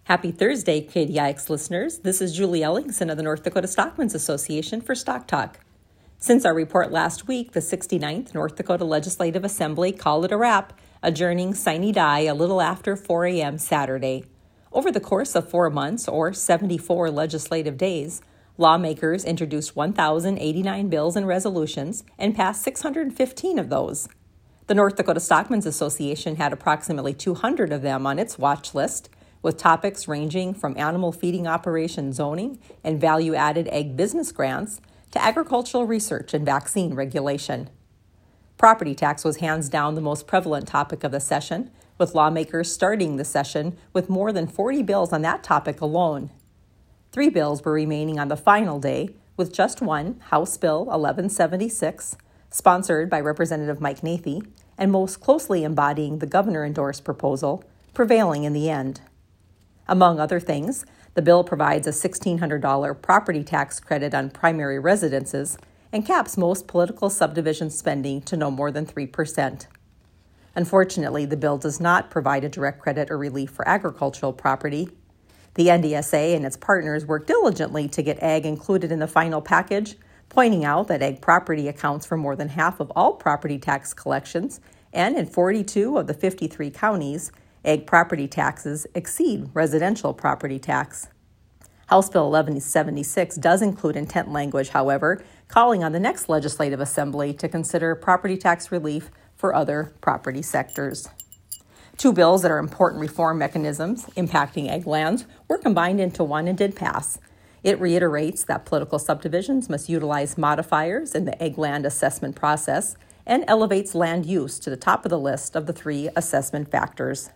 Happy Thursday, KDIX listeners. This is Julie Ellingson of the North Dakota Stockmen's Association for Stock Talk. Since our report last week, the 69th North Dakota Legislative Assembly called it a wrap, adjourning sine die a little after 4 a.m. Saturday. Over the course of 4 months, or 74 legislative days, lawmakers introduced 1,089 bills and resolutions and passed 615 of those. The North Dakota Stockmen's Association had approximately 200 of them on its watch list, with topics ranging from animal feeding operation zoning and value-added egg business grants to agricultural research and vaccine regulation. Property tax was hands down the most prevalent topic of the session, with lawmakers starting the session with more than 40 bills on that topic alone. 3 bills were remaining on the final day, with just one, House Bill 1176, sponsored by Representative Mike Nathey, and most closely embodying the governor-endorsed proposal, prevailing in the end. Among other things, the bill provides a $1,600 property tax credit on primary residences and caps most political subdivision spending to no more than 3%. Unfortunately, the bill does not provide a direct credit or relief for agricultural property. The NDSA and its partners worked diligently to get ag included in the final package, pointing out that ag property accounts for more than half of all property tax collections, and in 42 of the 53 counties, ag property taxes exceed residential property tax. House Bill 1176 does include intent language, however, calling on the next legislative assembly to consider property tax relief for other property sectors. 2 bills that are important reform mechanisms impacting ag lands were combined into one and did pass. It reiterates that political subdivisions must utilize modifiers in the ag land assessment process and elevates land use to the top of the list of the 3 assessment factors.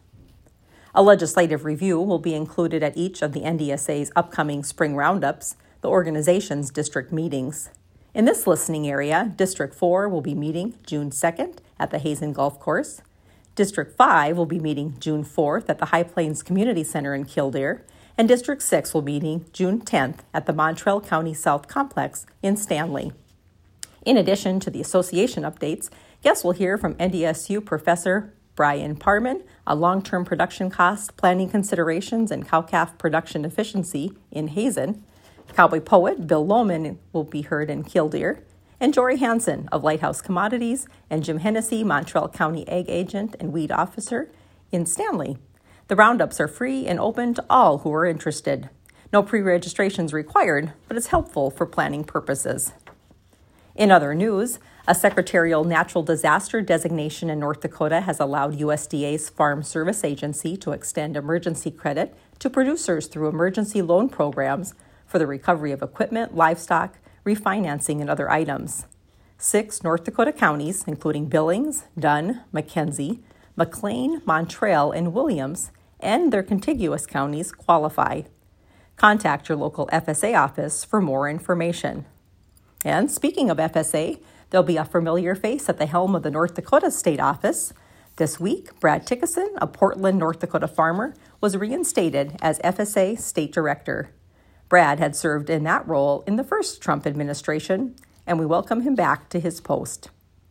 A legislative review will be included at each of the NDSA's upcoming spring roundups, the organization's district meetings. In this listening area, District 4 will be meeting June 2nd at the Hazen Golf Course. District 5 will be meeting June 4th at the High Plains Community Center in Killdeer, and District 6 will be meeting June 10th at the Mountrail County South Complex in Stanley. In addition to the association updates, guests will hear from NDSU Professor Brian Parman on long-term production cost, planning considerations, and cow-calf production efficiency in Hazen. Cowboy poet Bill Lohman will be heard in Killdeer, and Jory Hansen of Lighthouse Commodities and Jim Hennessy, Mountrail County Ag Agent and Weed Officer in Stanley. The roundups are free and open to all who are interested. No pre-registrations required, but it's helpful for planning purposes. In other news, a secretarial natural disaster designation in North Dakota has allowed USDA's Farm Service Agency to extend emergency credit to producers through emergency loan programs for the recovery of equipment, livestock, refinancing, and other items. 6 North Dakota counties, including Billings, Dunn, McKenzie, McLean, Mountrail, and Williams, and their contiguous counties qualify. Contact your local FSA office for more information. And speaking of FSA, there'll be a familiar face at the helm of the North Dakota State Office. This week, Brad Tickison, a Portland, North Dakota farmer, was reinstated as FSA State Director. Brad had served in that role in the first Trump administration, and we welcome him back to his post.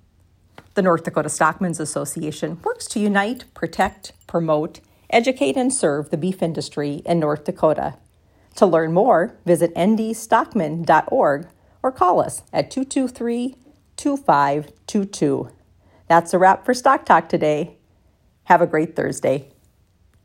The North Dakota Stockmen's Association works to unite, protect, promote, educate, and serve the beef industry in North Dakota. To learn more, visit ndstockman.org or call us at 223-2522. That's a wrap for Stock Talk today. Have a great Thursday.